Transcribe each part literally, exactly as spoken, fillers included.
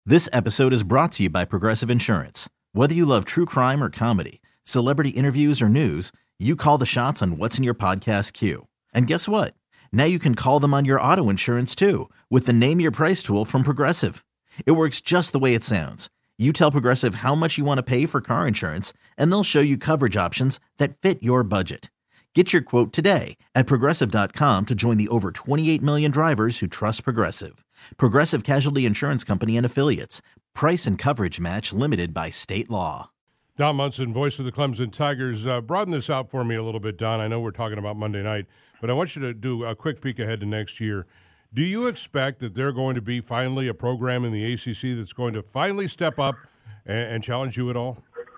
This episode is brought to you by Progressive Insurance. Whether you love true crime or comedy, celebrity interviews or news, you call the shots on what's in your podcast queue. And guess what? Now you can call them on your auto insurance too with the Name Your Price tool from Progressive. It works just the way it sounds. You tell Progressive how much you want to pay for car insurance, and they'll show you coverage options that fit your budget. Get your quote today at Progressive dot com to join the over twenty-eight million drivers who trust Progressive. Progressive Casualty Insurance Company and Affiliates. Price and coverage match limited by state law. Don Munson, voice of the Clemson Tigers. Uh, broaden this out for me a little bit, Don. I know we're talking about Monday night, but I want you to do a quick peek ahead to next year. Do you expect that they're going to be finally a program in the A C C that's going to finally step up and, and challenge you at all?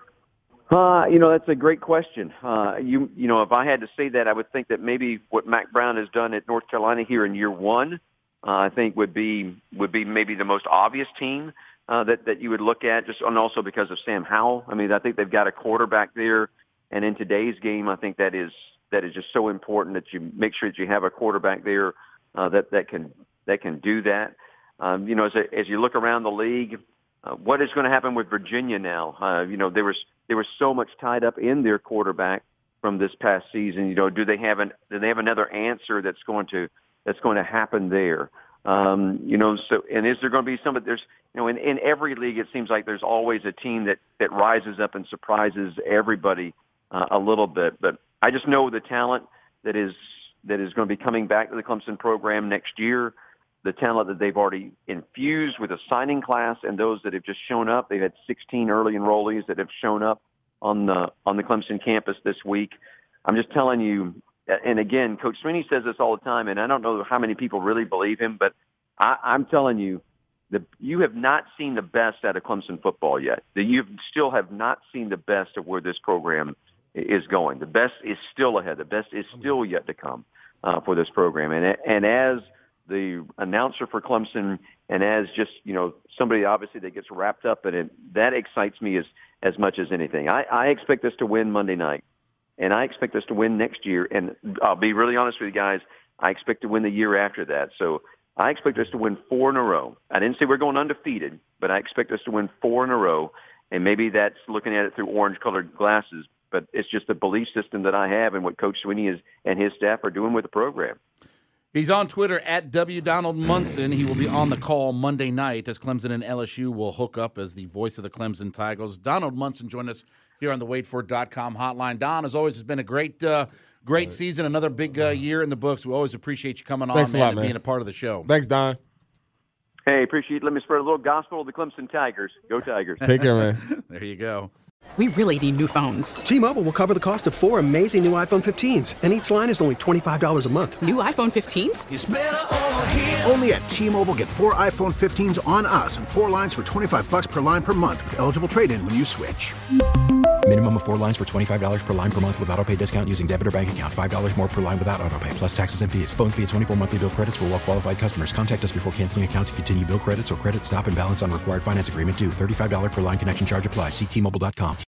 Uh, you know, that's a great question. Uh, you, you know, if I had to say that, I would think that maybe what Mack Brown has done at North Carolina here in year one, uh, I think would be would be maybe the most obvious team uh, that that you would look at. Just and also because of Sam Howell. I mean, I think they've got a quarterback there, and in today's game, I think that is that is just so important that you make sure that you have a quarterback there uh, that that can that can do that. Um, you know, as a, as you look around the league. Uh, what is going to happen with Virginia now? Uh, you know, there was there was so much tied up in their quarterback from this past season. You know, do they have an do they have another answer that's going to that's going to happen there? Um, you know, so and is there going to be some? There's you know, in, in every league, it seems like there's always a team that that rises up and surprises everybody uh, a little bit. But I just know the talent that is that is going to be coming back to the Clemson program next year. The talent that they've already infused with a signing class and those that have just shown up. They've had sixteen early enrollees that have shown up on the on the Clemson campus this week. I'm just telling you, and again, Coach Sweeney says this all the time, and I don't know how many people really believe him, but I, I'm telling you, the, you have not seen the best out of Clemson football yet. The, you still have not seen the best of where this program is going. The best is still ahead. The best is still yet to come uh, for this program. And and as the announcer for Clemson, and as just, you know, somebody obviously that gets wrapped up in it, that excites me as, as much as anything. I, I expect us to win Monday night, and I expect us to win next year. And I'll be really honest with you guys, I expect to win the year after that. So I expect us to win four in a row. I didn't say we're going undefeated, but I expect us to win four in a row. And maybe that's looking at it through orange-colored glasses, but it's just a belief system that I have and what Coach Sweeney is, and his staff are doing with the program. He's on Twitter at W Donald Munson. He will be on the call Monday night as Clemson and L S U will hook up as the voice of the Clemson Tigers. Donald Munson joined us here on the wait for it dot com hotline. Don, as always, has been a great uh, great right. season, another big uh, year in the books. We always appreciate you coming Thanks on, man, lot, and man. being a part of the show. Thanks, Don. Hey, appreciate it. Let me spread a little gospel of the Clemson Tigers. Go Tigers. Take care, man. There you go. We really need new phones. T-Mobile will cover the cost of four amazing new iPhone fifteens, and each line is only twenty-five dollars a month. New iPhone fifteens? It's better over here. Only at T-Mobile, get four iPhone fifteens on us and four lines for twenty-five dollars per line per month with eligible trade-in when you switch. Minimum of four lines for twenty-five dollars per line per month with autopay discount using debit or bank account. five dollars more per line without autopay, plus taxes and fees. Phone fee at twenty-four monthly bill credits for well-qualified customers. Contact us before canceling account to continue bill credits or credit stop and balance on required finance agreement due. thirty-five dollars per line connection charge applies. See T Mobile dot com.